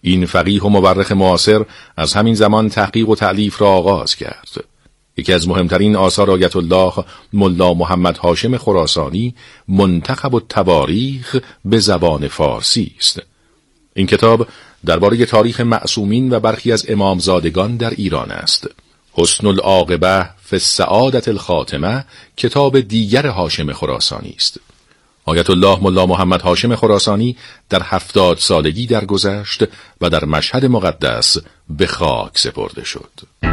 این فقیه و مورخ معاصر از همین زمان تحقیق و تألیف را آغاز کرد. یکی از مهمترین آثار آیت الله ملا محمد هاشم خراسانی منتخب التواریخ به زبان فارسی است. این کتاب درباره تاریخ معصومین و برخی از امامزادگان در ایران است. حسن العاقبه فی السعادة الخاتمه کتاب دیگر هاشم خراسانی است. آیت الله ملا محمد هاشم خراسانی در 70 سالگی درگذشت و در مشهد مقدس به خاک سپرده شد.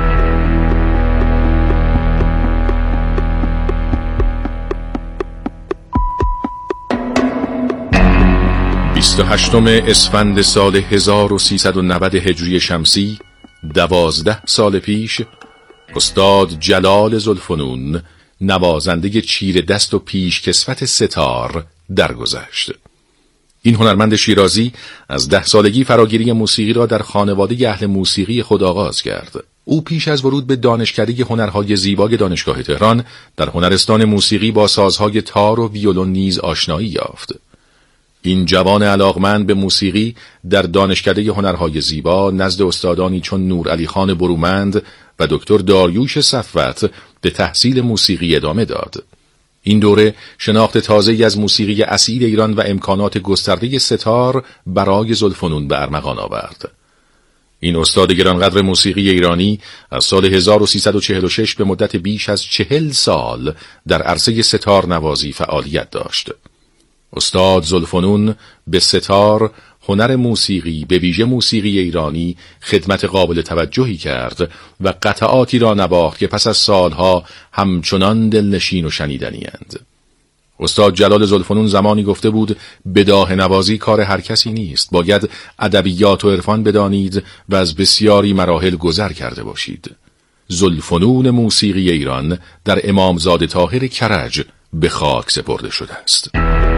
28 اسفند سال 1390 هجری شمسی، 12 سال پیش، استاد جلال ذوالفنون، نوازنده چیر دست و پیش کسوت ستار درگذشت. این هنرمند شیرازی از 10 سالگی فراگیری موسیقی را در خانواده اهل موسیقی خود آغاز کرد. او پیش از ورود به دانشکده هنرهای زیبای دانشگاه تهران در هنرستان موسیقی با سازهای تار و ویولون نیز آشنایی یافت. این جوان علاقمند به موسیقی در دانشکده هنرهای زیبا نزد استادانی چون نورعلی خان برومند و دکتر داریوش صفوت به تحصیل موسیقی ادامه داد. این دوره شناخت تازه‌ای از موسیقی اصیل ایران و امکانات گسترده ستار برای ذوالفنون به ارمغان آورد. این استاد گرانقدر موسیقی ایرانی از سال 1346 به مدت بیش از 40 سال در عرصه ستار نوازی فعالیت داشت. استاد ذوالفنون به ستار، هنر موسیقی به ویژه موسیقی ایرانی خدمت قابل توجهی کرد و قطعاتی را نواخت که پس از سالها همچنان دلنشین و شنیدنی اند. استاد جلال ذوالفنون زمانی گفته بود بداهه نوازی کار هر کسی نیست، باید ادبیات و عرفان بدانید و از بسیاری مراحل گذر کرده باشید. ذوالفنون موسیقی ایران در امامزاده طاهر کرج به خاک سپرده شده است.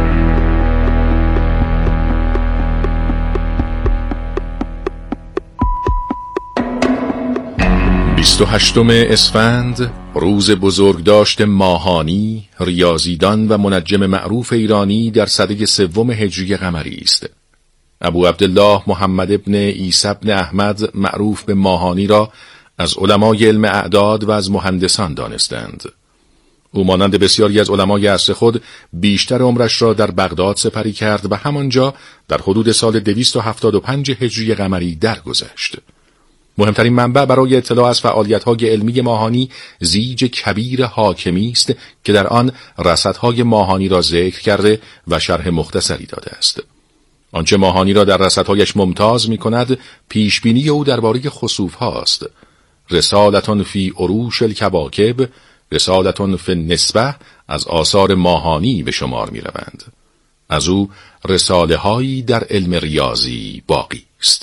28 اسفند، روز بزرگداشت ماهانی، ریاضیدان و منجم معروف ایرانی در سده 3 هجری قمری است. ابو عبدالله محمد ابن عیسی ابن احمد معروف به ماهانی را از علمای علم اعداد و از مهندسان دانستند. او مانند بسیاری از علمای عصر خود بیشتر عمرش را در بغداد سپری کرد و همانجا در حدود سال 275 هجری قمری درگذشت. مهمترین منبع برای اطلاع از فعالیت‌های علمی ماهانی زیج کبیر حاکمی است که در آن رصدهای ماهانی را ذکر کرده و شرح مختصری داده است. آنچه ماهانی را در رصدهایش ممتاز می‌کند پیشبینی او درباره خسوف‌ها است. رسالتون فی عروش الکواکب، رسالتون فی النسبه از آثار ماهانی به شمار می‌روند. از او رساله‌هایی در علم ریاضی باقی است.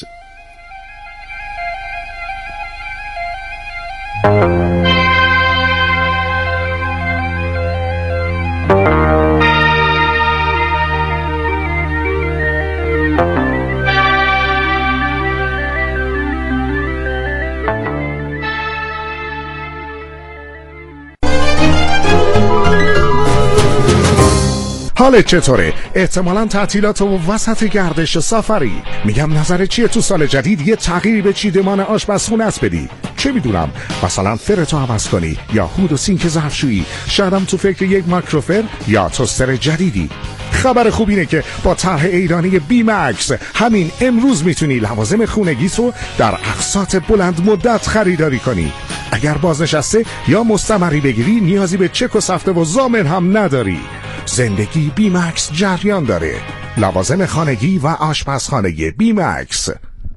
حالت چطوره؟ احتمالاً تعطیلات و وسط گردش سفری. میگم نظرت چیه تو سال جدید یه تغییری به چیدمان آشپزخونه است بدی؟ چه میدونم، مثلا فرتو عوض کنی یا هود و سینک ظرفشویی، شایدم تو فکر یک مایکروفر یا توستر جدیدی. خبر خوب اینه که با طرح ایرانی بی مکس همین امروز میتونی لوازم خونگیتو در اقساط بلند مدت خریداری کنی. اگر بازنشسته یا مستمری بگیری نیازی به چک و سفته و ضامن هم نداری. زندگی بی مکس جریان داره. لوازم خانگی و آشپزخانه بی مکس.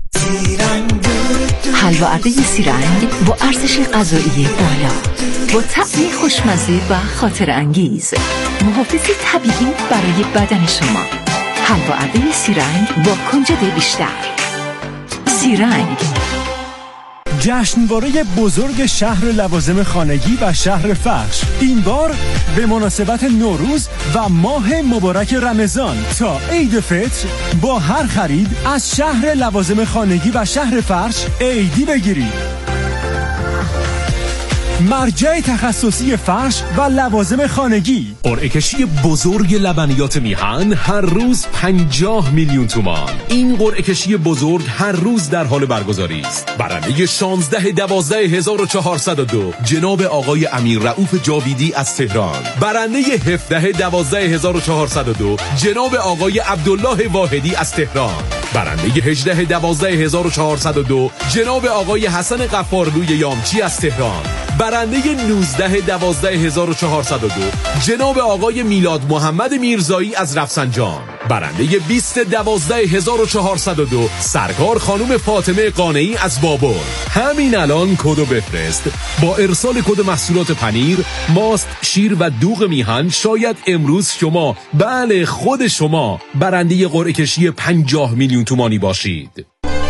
حلوارده سیرنگ با ارزش غذایی بالا، با طعمی خوشمزه و خاطر انگیز، محافظ طبیعی برای بدن شما. حلوارده سیرنگ با کنجد بیشتر. سیرنگ، جشنواره بزرگ شهر لوازم خانگی و شهر فرش، این بار به مناسبت نوروز و ماه مبارک رمضان تا عید فطر با هر خرید از شهر لوازم خانگی و شهر فرش عیدی بگیرید. مرجع تخصصی فرش و لوازم خانگی. قرعه کشی بزرگ لبنیات میهن هر روز 50 میلیون تومان. این قرعه کشی بزرگ هر روز در حال برگزاری است. برنده 16/12/1402 جناب آقای امیر رؤوف جاویدی از تهران. برنده 17/12/1402 جناب آقای عبدالله واحدی از تهران. برنده 18/12/1402 جناب آقای حسن غفارلوی یامچی از تهران. برنده 19/12/1402 جناب آقای میلاد محمد میرزایی از رفسنجان. برنده 20/12/1402 سرکار خانم فاطمه قانعی از بابل. همین الان کدو بفرست. با ارسال کد محصولات پنیر، ماست، شیر و دوغ میهن شاید امروز شما، بله خود شما، برنده قرعه کشی 50 میلیون تومانی باشید.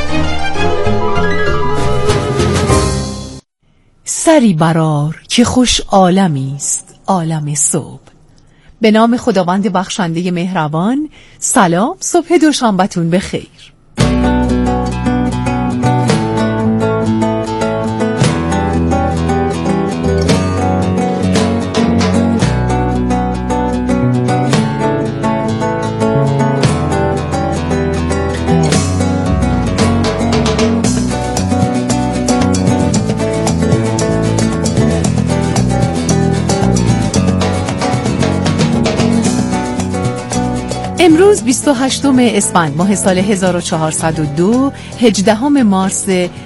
سری برار که خوش عالمی است، عالم صبح. به نام خداوند بخشنده مهربان. سلام، صبح دوشنبه‌تون بخیر. امروز 28 اسفند ماه سال 1402 18 مارس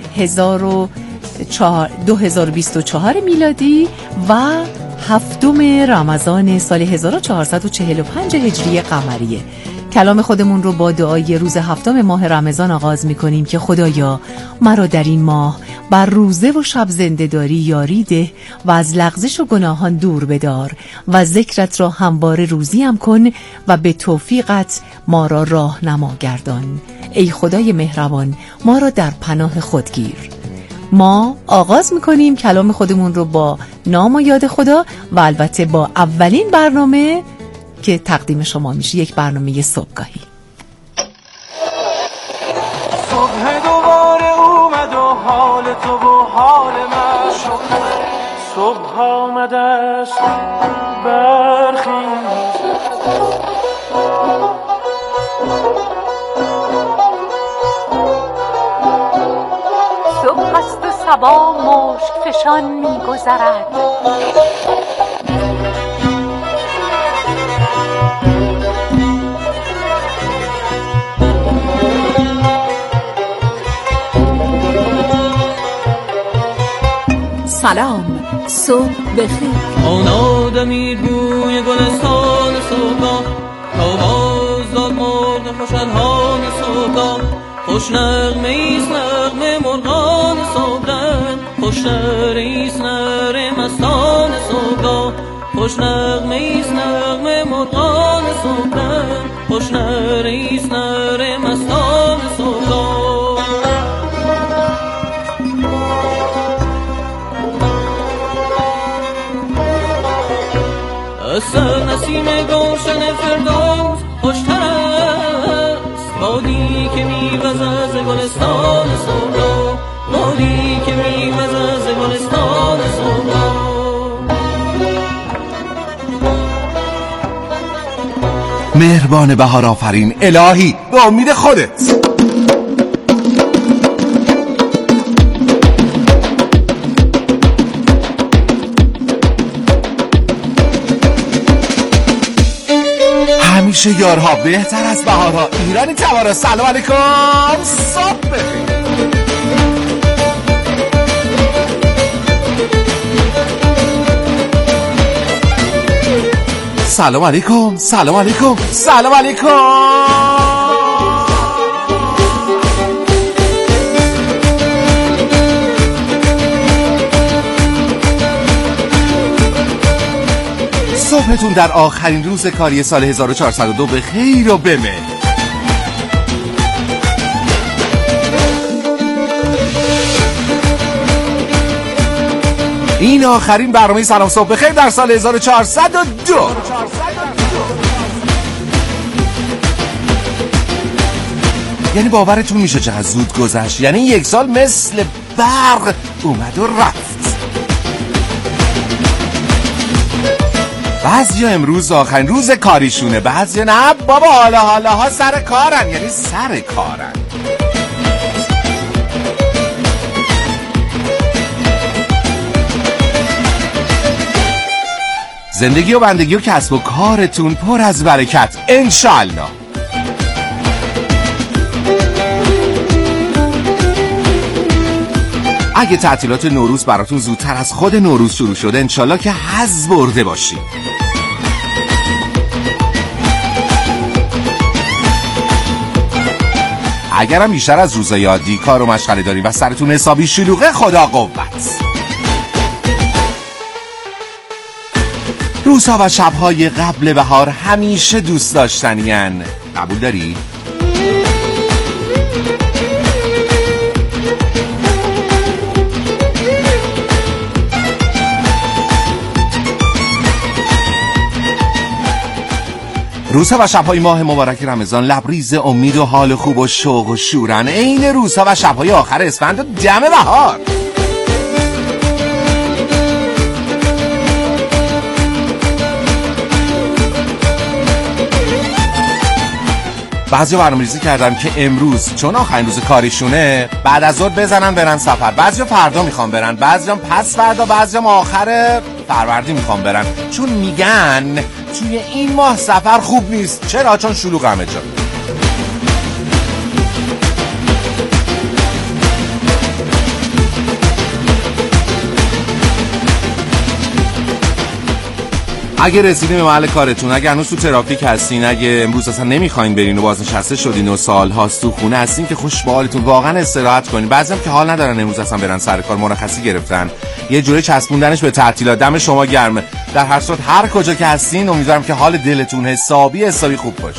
2024 میلادی و 7 رمضان سال 1445 هجری قمریه. کلام خودمون رو با دعای روز 7 ماه رمضان آغاز می‌کنیم که خدایا مرا در این ماه بر روزه و شب زنده داری یاری ده و از لغزش و گناهان دور بدار و ذکرت را همواره روزیم کن و به توفیقت ما را راهنما گردان. ای خدای مهربان ما را در پناه خود گیر. ما آغاز می‌کنیم کلام خودمون رو با نام و یاد خدا و البته با اولین برنامه که تقدیم شما میشه، یک برنامه صبحگاهی. صبح دوباره اومد و حال تو و حال من، صبح آمده است برخیز. صبح است و صبا مشک فشان میگذرد. سلام، صبح بخیر. آن آدمی بوی گلستان صبحگاه، آواز داد مرغ خوش الحان صبحگاه. خوش نغمه ایست نغمه مرغان صبحدم، خوش نره ایست نره مستان صبحگاه. خوش نغمه ایست نغمه مرغان صبحدم، خوش نره ایست نره مستان صبحگاه. اصل نسیم گلشن فردوس خوشتر است، بادی که میوزد ز گلستان صبحگاه، بادی که میوزد ز گلستان صبحگاه. مهربان بهار آفرین الهی به امید خودت. همیشه یارها بهتر از بهارها. ایرانی تبارا. سلام علیکم، صبح بخیر. سلام علیکم، سلام علیکم، سلام علیکم. صبحتون در آخرین روز کاری سال 1402 به خیر و به مهر. این آخرین برنامه سلام صبح بخیر در سال 1402. یعنی باورتون میشه چقدر زود گذشت؟ یعنی یک سال مثل برق اومد و رفت. بعضیا امروز آخرین روز کاریشونه، بعضیا نه بابا حالا سر کارن، یعنی سر کارن. زندگی و بندگی و کسب و کارتون پر از برکت انشالله. اگه تعطیلات نوروز براتون زودتر از خود نوروز شروع شده انشالله که حظ برده باشید. اگرم بیشتر از روزای عادی کار و مشغله داریم و سرتون حسابی شلوغه، خدا قوت. روزها و شبهای قبل بهار همیشه دوست داشتنین. قبول داری؟ روزها و شبهای ماه مبارک رمضان لبریز امید و حال خوب و شوق و شورن، عین روزها و شبهای آخر اسفند و دم بهار. بعضی برنامه‌ریزی کردن که امروز چون آخرین روز کاریشونه بعد از ظهر بزنن برن سفر. بعضیا فردا میخوان برن، بعضیا پس فردا، بعضیا آخر فروردین میخوان برن، چون میگن توی این ماه سفر خوب نیست. چرا؟ چون شلوغ همه جا. اگه رسیدین به محل کارتون، اگه هنوز تو ترافیک هستین، اگه امروز اصلا نمیخواین برین و بازنشسته شدین و سال هاست تو خونه هستین که خوش به حالتون، واقعا استراحت کنین. بعضیم که حال ندارن امروز اصلا برن سر کار، مرخصی گرفتن، یه جوری چسبوندنش به تعطیلات. دم شما گرمه. در هر صورت هر کجا که هستین امیدوارم که حال دلتون حسابی خوب باشه.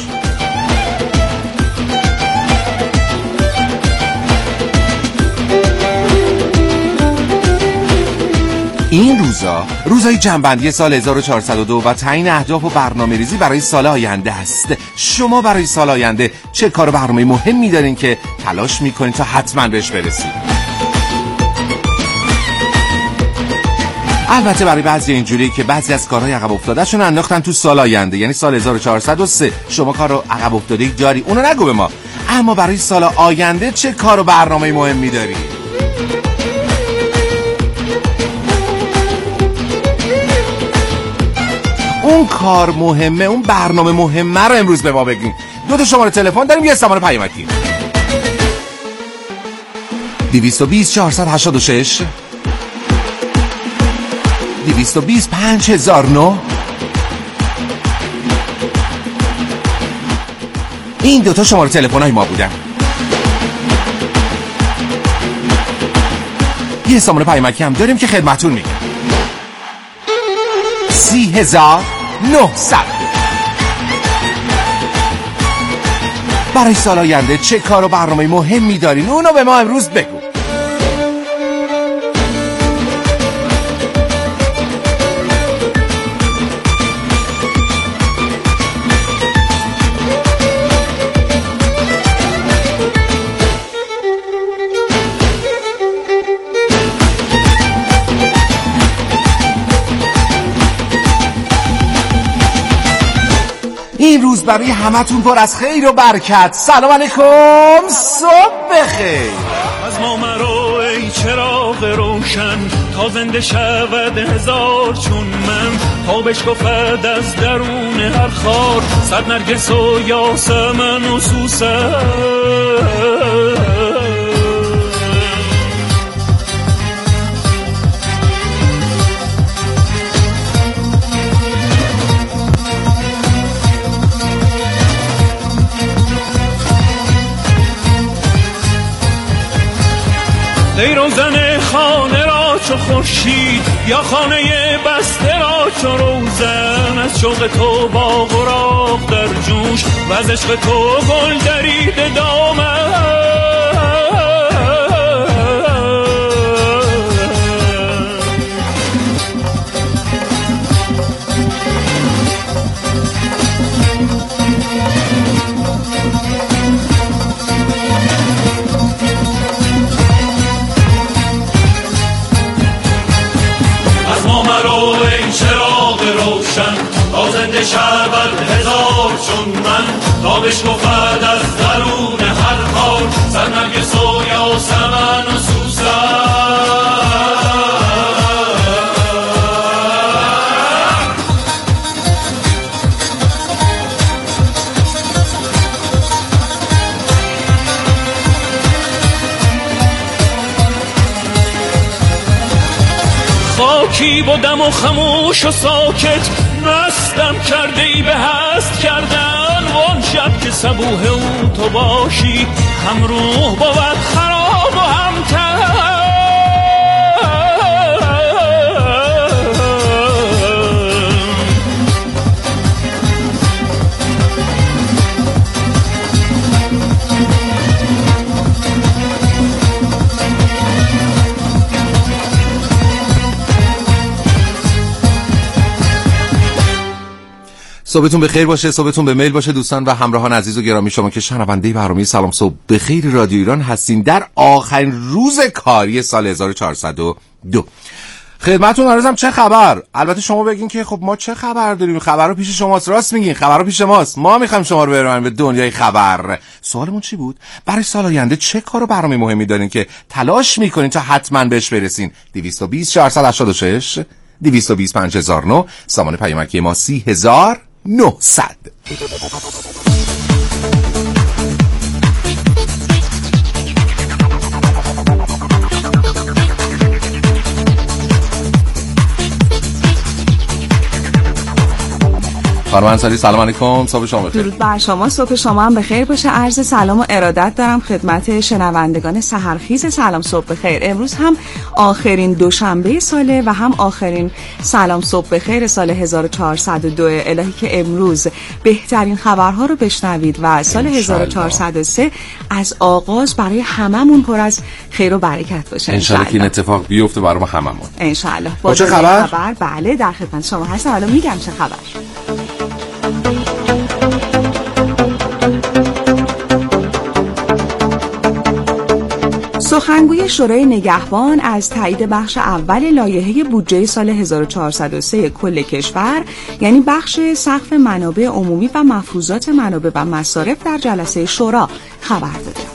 این روزای جمع‌بندی سال 1402 و تعیین اهداف و برنامه‌ریزی برای سال آینده است. شما برای سال آینده چه کار و برنامه مهمی دارین که تلاش میکنین تا حتما بهش برسید؟ البته برای بعضی اینجوریه که بعضی از کارهای عقب افتاده‌شون انداختن تو سال آینده، یعنی سال 1403. شما کار رو عقب افتاده‌ای داری، اونو نگو به ما. اما برای سال آینده چه کار و برنامه مهمی داری؟ اون کار مهمه، اون برنامه مهمه رو امروز به ما بگین. 2 شماره تلفن داریم، یه شماره پیامکی 220 486 220 5009. این 2 شماره تلفن های ما بودن. یه شماره پیامکی هم داریم که خدمتون میگم 30900. برای سال آینده چه کار و برنامه مهمی دارین؟ اونو به ما امروز بگو. این روز برای همتون پر از خیر و برکت. سلام علیکم، صبح بخیر. از ما مرو ای چراغ روشن، تا زنده شود هزار چون من، تا بشکفد از درون هر خار، صد نرگس و یاسمن و سوسن. ای روزن خانه را چو خورشید، یا خانه بسته را چو روزن، از شوق تو باغ و راغ در جوش، و از عشق تو گل درید دامن. از ما مرو ای چراغ روشن، بند شعبر هزار چون من تا بشکفد از درون هر خار سرنرگس و یاسمن و سوسن. خاکی بودم و خموش و ساکت مستم کرده ای به هست کردن وان شب که صبوح او تو باشی هم روح بود خراب و هم تن. صبحتون بخیر باشه، صبحتون به میل باشه دوستان و همراهان عزیز و گرامی، شما که شنونده برنامه سلام صبح بخیر رادیو ایران هستین در آخرین روز کاری سال 1402. خدمتتون عرضم چه خبر. البته شما بگین که خب ما چه خبر داریم، خبر رو پیش شماست. راست میگین، خبر رو پیش ماست. ما میخوایم شما رو ببریم به دنیای خبر. سوالمون چی بود؟ برای سال آینده چه کار و برنامه مهمی دارین که تلاش میکنین تا حتما بهش برسین؟ 220 486 220 5009 سامان پیامکی ما 30900. خانم انصاری سلام علیکم، صبح شما بخیر. درود بر شما، صبح شما هم بخیر باشه. عرض سلام و ارادت دارم خدمت شنوندگان سحرخیز سلام صبح بخیر. امروز هم آخرین دوشنبه ساله و هم آخرین سلام صبح بخیر سال 1402. الهی که امروز بهترین خبرها رو بشنوید و سال 1403 از آغاز برای هممون پر از خیر و برکت باشه ان شاء الله. که این اتفاق بیفته برای ما هممون ان شاء الله. با چه خبر؟ بله در خدمت شما هستم، الان میگم چه خبر. سخنگوی شورای نگهبان از تایید بخش اول لایحه بودجه سال 1403 کل کشور، یعنی بخش سقف منابع عمومی و مفروضات منابع و مصارف در جلسه شورا خبر داده.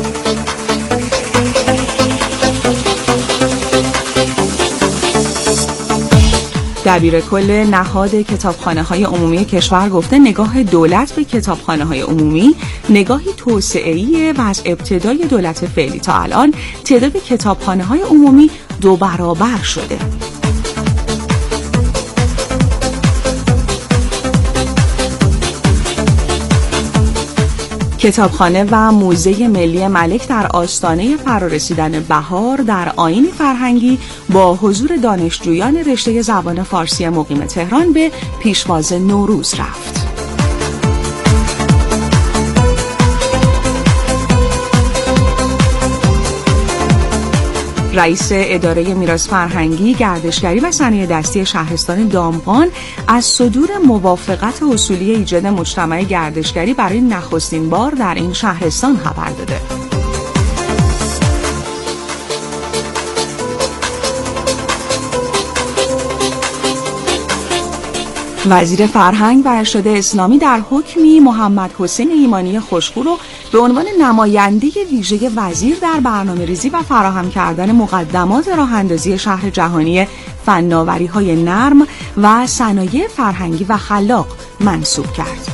دبیر کل نهاد کتابخانه‌های عمومی کشور گفته نگاه دولت به کتابخانه‌های عمومی نگاهی توسعه‌ایه و از ابتدای دولت فعلی تا الان تعداد کتابخانه‌های عمومی 2 برابر شده. کتابخانه و موزه ملی ملک در آستانه فرارسیدن بهار در آیین فرهنگی با حضور دانشجویان رشته زبان فارسی مقیم تهران به پیشواز نوروز رفت. رئیس اداره میراث فرهنگی، گردشگری و صنایع دستی شهرستان دامغان از صدور موافقت اصولی ایجاد مجتمع گردشگری برای نخستین بار در این شهرستان خبر داده. وزیر فرهنگ و ارشاد اسلامی در حکمی محمد حسین ایمانی خوشخو رو به عنوان نماینده ویژه وزیر در برنامه‌ریزی و فراهم کردن مقدمات راه‌اندازی شهر جهانی فناوری‌های نرم و صنایع فرهنگی و خلاق منصوب کرد.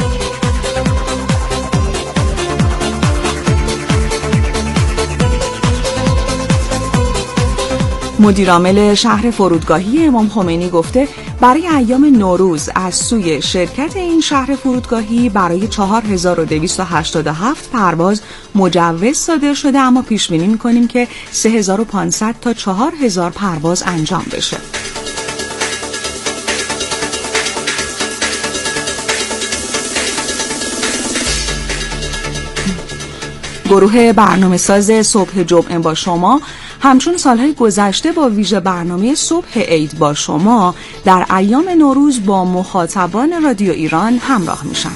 مدیرعامل شهر فرودگاهی امام خمینی گفته برای ایام نوروز از سوی شرکت این شهر فرودگاهی برای 4287 پرواز مجوز صادر شده، اما پیش بینی می‌کنیم که 3500 تا 4000 پرواز انجام بشه. گروه برنامه‌ساز صبح جمعه با شما همچون سالهای گذشته با ویژه برنامه صبح عید با شما در ایام نوروز با مخاطبان رادیو ایران همراه میشن.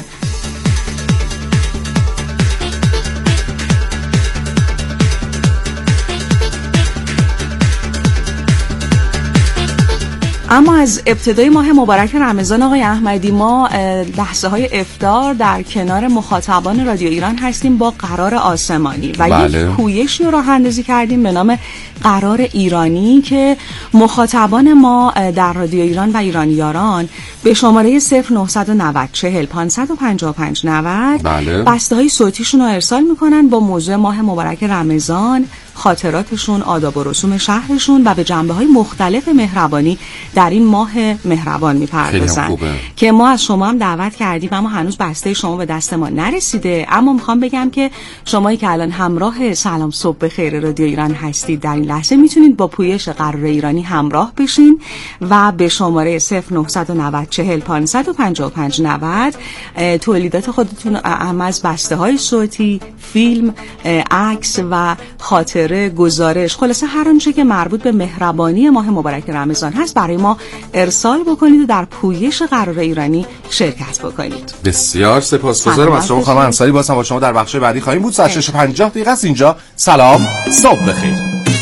اما از ابتدای ماه مبارک رمضان آقای احمدی ما لحظه های افطار در کنار مخاطبان رادیو ایران هستیم با قرار آسمانی و یک پویشی رو راه اندازی کردیم به نام قرار ایرانی که مخاطبان ما در رادیو ایران و ایرانیاران به شماره 0990 40 555 90 بسته های صوتیشون رو ارسال میکنن با موضوع ماه مبارک رمضان، خاطراتشون، آداب و رسوم شهرشون و به جنبه‌های مختلف مهربانی در این ماه مهربان میپردازن که ما از شما هم دعوت کردیم اما هنوز بسته شما به دست ما نرسیده. اما میخوام بگم که شمایی که الان همراه سلام صبح بخیر رادیو ایران هستید در این لحظه میتونید با پویش قرار ایرانی همراه بشین و به شماره 0990 40 555 90 تولیدات خودتون هم از بسته های صوتی، فیلم، عکس و خاطره، گزارش، خلاصه هر آنچه که مربوط به مهربانی ماه مبارک رمضان هست برای ما ارسال بکنید و در پویش قرار ایرانی شرکت بکنید. بسیار سپاسگزارم از شما خانم انصاری. بازم با شما در بخش بعدی خواهیم بود. ساعت 6:50 است اینجا. سلام صبح بخیر.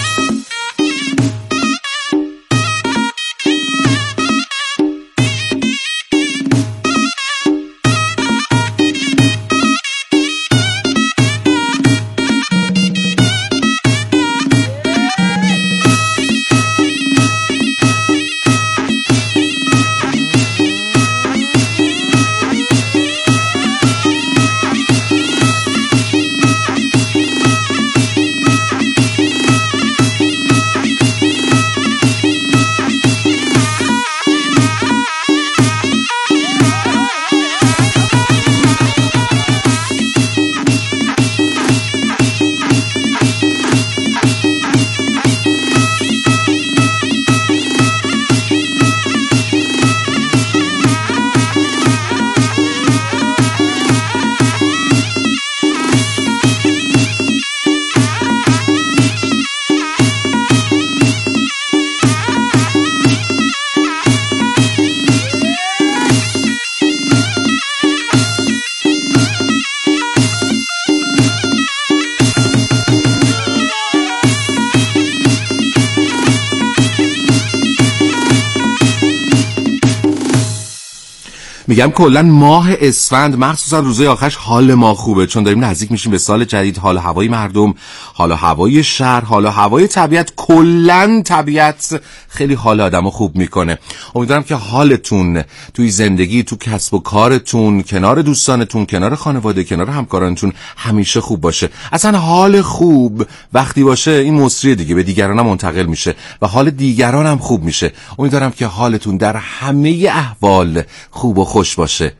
میگم کلا ماه اسفند مخصوصا روزهای آخرش حال ما خوبه، چون داریم نزدیک میشیم به سال جدید. حال هوای مردم، حال هوای شهر، حال هوای طبیعت، کلا طبیعت خیلی حال آدمو خوب میکنه. امیدوارم که حالتون توی زندگی، تو کسب و کارتون، کنار دوستانتون، کنار خانواده، کنار همکارانتون همیشه خوب باشه. اصلا حال خوب وقتی باشه این مصری دیگه به دیگران هم منتقل میشه و حال دیگران هم خوب میشه. امیدوارم که حالتون در همه احوال خوب و خوش باشه.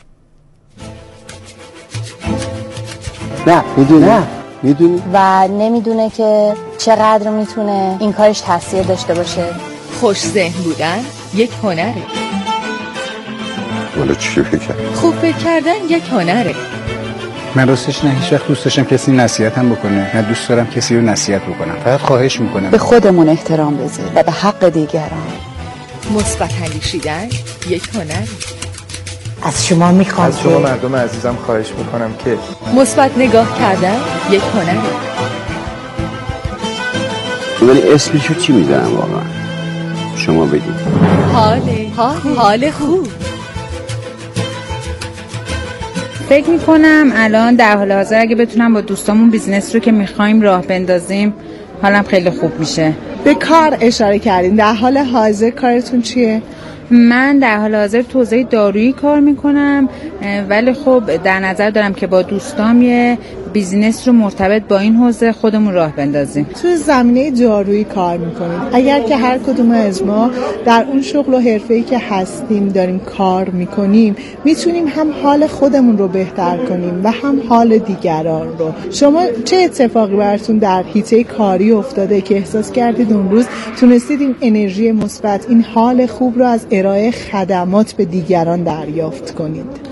نه میدونی و نمیدونه که چقدر میتونه این کارش تاثیر داشته باشه. خوش ذهن بودن یک هنره. والا چی فکر کردن؟ خوب فکر کردن یک هنره. من راستش نه هیچ وقت دوست داشتم کسی نصیحتم بکنه، نه دوست دارم کسی رو نصیحت بکنم. فقط خواهش میکنم به خودمون احترام بذاریم و به حق دیگران. مثبت اندیشیدن یک هنره. از شما میخوام، از شما مردم عزیزم خواهش میکنم که مثبت نگاه کردن یک هنره. ولی اسمشو چی میذارم واقعا؟ شما بگید. حال خوب. فکر میکنم الان در حال حاضر اگه بتونم با دوستامون بیزنس رو که میخوایم راه بندازیم حالم خیلی خوب میشه. به کار اشاره کردین. در حال حاضر کارتون چیه؟ من در حال حاضر تو حوزه دارویی کار میکنم، ولی خب در نظر دارم که با دوستام یه بیزینس رو مرتبط با این حوزه خودمون راه بندازیم. تو زمینه دارویی کار میکنیم. اگر که هر کدوم از ما در اون شغل و حرفه‌ای که هستیم داریم کار میکنیم، میتونیم هم حال خودمون رو بهتر کنیم و هم حال دیگران رو. شما چه اتفاقی براتون در حیطه کاری افتاده که احساس کردید اون روز تونستید این انرژی مثبت، این حال خوب رو از ارائه خدمات به دیگران دریافت کنید؟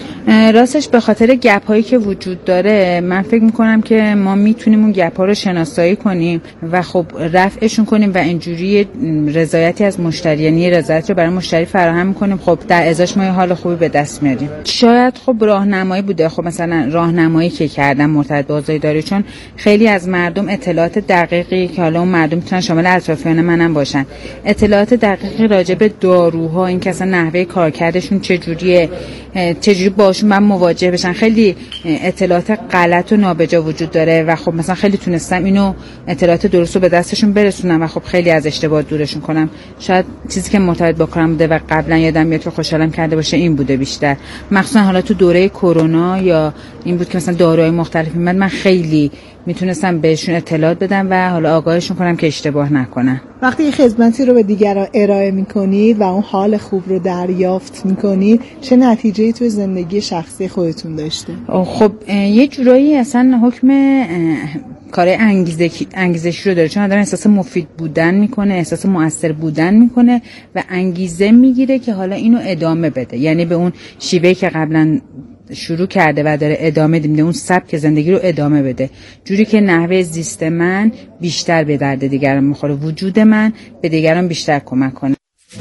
راستش به خاطر گپ هایی که وجود داره من فکر میکنم که ما میتونیم اون گپ ها رو شناسایی کنیم و خب رفعشون کنیم و اینجوری رضایتی از مشتری، یعنی رضایت رو برای مشتری فراهم کنیم. خب در ازاش ما یه حال خوبی به دست میاریم. شاید خب راهنمایی بوده، خب مثلا راهنمایی که کردم مرتبط با آزاداری، چون خیلی از مردم اطلاعات دقیقی که حالا اون مردم میتونن شامل اطرافیان منم باشن، اطلاعات دقیقی راجع به داروها، این که اصلا نحوه کارکردشون چجوریه، چجوری باشون من مواجه بشن، خیلی اطلاعات غلط و نابجا وجود داره و خب مثلا خیلی تونستم اینو اطلاعات درست رو به دستشون برسونم و خب خیلی از اشتباه دورشون کنم. شاید چیزی که مرتبط با کارم بوده و قبلا یادم میاد که خوشحالم کرده باشه این بوده بیشتر، مخصوصا حالا تو دوره کرونا یا این بود که مثلا داروهای مختلفی میاد، من خیلی میتونستم بهشون اطلاعات بدم و حالا آگاهشون کنم که اشتباه نکنن. وقتی یه خدمتی رو به دیگران ارائه میکنید و اون حال خوب رو دریافت میکنید، چه نتیجه‌ای تو زندگی شخصی خودتون داشته؟ خب یه جورایی اصلا حکم کار انگیزشی رو داره، چون آدم احساس مفید بودن میکنه، احساس مؤثر بودن میکنه و انگیزه میگیره که حالا اینو ادامه بده، یعنی به اون شیوهی که قبلا شروع کرده و داره ادامه میده، اون سبک زندگی رو ادامه بده، جوری که نحوه زیست من بیشتر به درد دیگران میخوره، وجود من به دیگران بیشتر کمک کنه.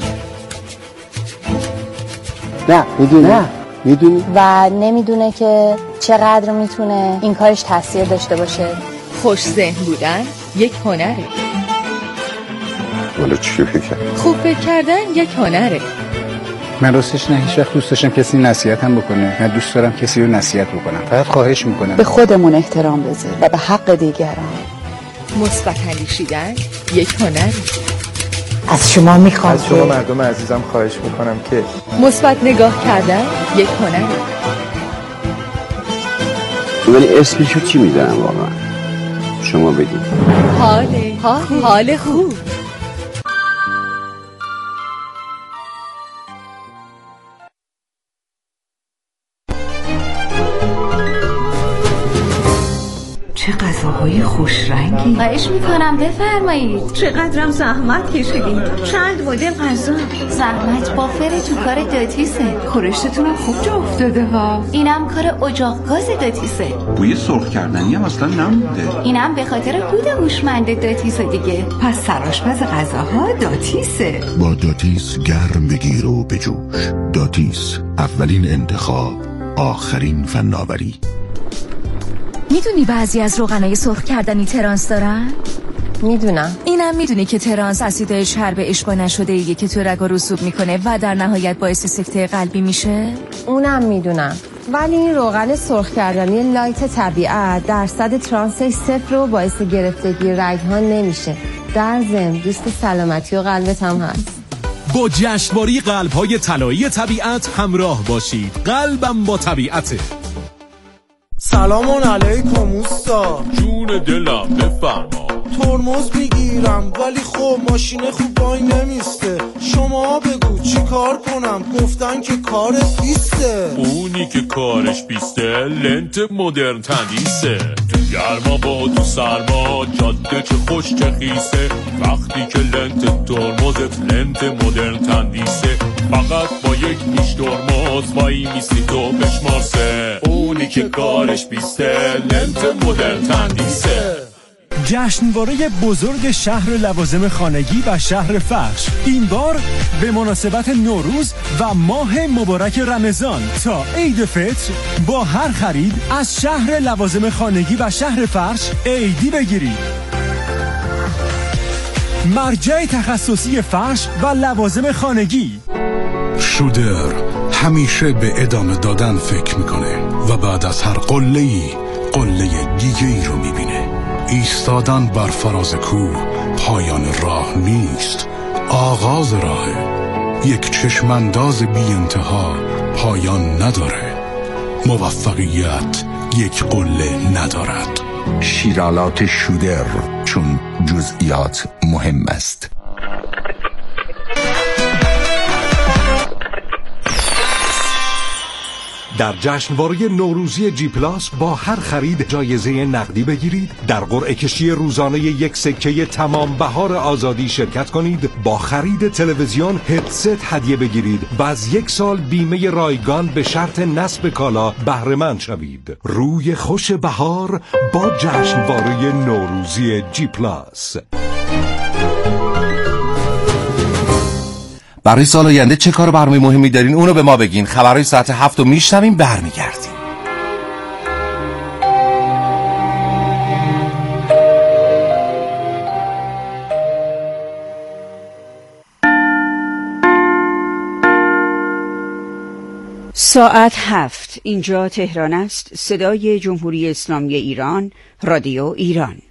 نه میدونی و نمیدونه که چقدر میتونه این کارش تاثیر داشته باشه. خوش ذهن بودن یک هنره. والا چی فکر کردی؟ خوب فکر کردن یک هنره. من راستش نه هیچ وقت دوست داشتم کسی نصیحتم بکنه، نه دوست دارم کسی رو نصیحت بکنم، فقط خواهش میکنم به خودمون احترام بذار و به حق دیگران. مثبت اندیشیدن یک هنره. از شما میخوام، از شما مردم عزیزم خواهش میکنم که مثبت نگاه کردن یک هنره. ولی اسمشو چی میذارم واقعا؟ شما بگید. حال خوب. چه غذاهای خوش رنگی. خواهش میکنم بفرمایید. چقدرم زحمت کشیدید. چند مدل غذا. زحمت با فر تو کار داتیسه. خورشتتونم خوب جا افتاده ها. اینم کار اجاق گاز داتیسه. بوی سرخ کردنی هم اصلا نمونده. اینم به خاطر کود هوشمند داتیسه دیگه. پس سرآشپز غذاها داتیسه. با داتیس گرم بگیر و بجوش. داتیس، اولین انتخاب، آخرین فناوری. میدونی بعضی از روغنای سرخ کردنی ترانس دارن؟ میدونم. اینم میدونی که ترانس اسیدهای چرب اشباع نشده ایه که تو رگا رسوب میکنه و در نهایت باعث سکته قلبی میشه؟ اونم میدونم. ولی این روغن سرخ کردنی لایت طبیعت درصد ترانسش 0 و باعث گرفتگی رگ‌ها نمیشه. در ضمن دوست سلامتی و قلبت هم هست. با جشنواره قلب‌های طلایی طبیعت همراه باشید. قلبم با طبیعته. سلام علیکم اوستا. جون دلم بفرما. ترمز میگیرم ولی خب ماشین خوب وای نمیسته. شما بگو چی کار کنم؟ گفتن که کارت بیسته. اونی که کارش بیسته لنت مدرن تندیسه. تو گرما با تو سرما جاده چه خوش چه خیسه. وقتی که لنت ترمزت لنت مدرن تندیسه. فقط با یک نیش ترمز وای میسی تو بشمارسه. اونی که کارش بیسته لنت مدرن تندیسه. جشنواره بزرگ شهر لوازم خانگی و شهر فرش، این بار به مناسبت نوروز و ماه مبارک رمضان تا عید فطر با هر خرید از شهر لوازم خانگی و شهر فرش عیدی بگیرید. مرجع تخصصی فرش و لوازم خانگی. شودر همیشه به ادامه دادن فکر میکنه و بعد از هر قله‌ای قله دیگه ای رو میبینه. ایستادن بر فراز کوه پایان راه نیست، آغاز راهه. یک چشمانداز بی انتها پایان نداره. موفقیت یک قله ندارد. شیرالات شودر، چون جزئیات مهم است. در جشنواره نوروزی جی پلاس با هر خرید جایزه نقدی بگیرید، در قرعه کشی روزانه یک سکه تمام بهار آزادی شرکت کنید، با خرید تلویزیون هدست هدیه بگیرید و از 1 سال بیمه رایگان به شرط نصب کالا بهره مند شوید. روی خوش بهار با جشنواره نوروزی جی پلاس. برای سال آینده چه کار برنامه مهمی دارین؟ اونو به ما بگین. خبرهای ساعت 7 رو میشنویم، برمیگردیم. ساعت 7. اینجا تهران است. صدای جمهوری اسلامی ایران، رادیو ایران.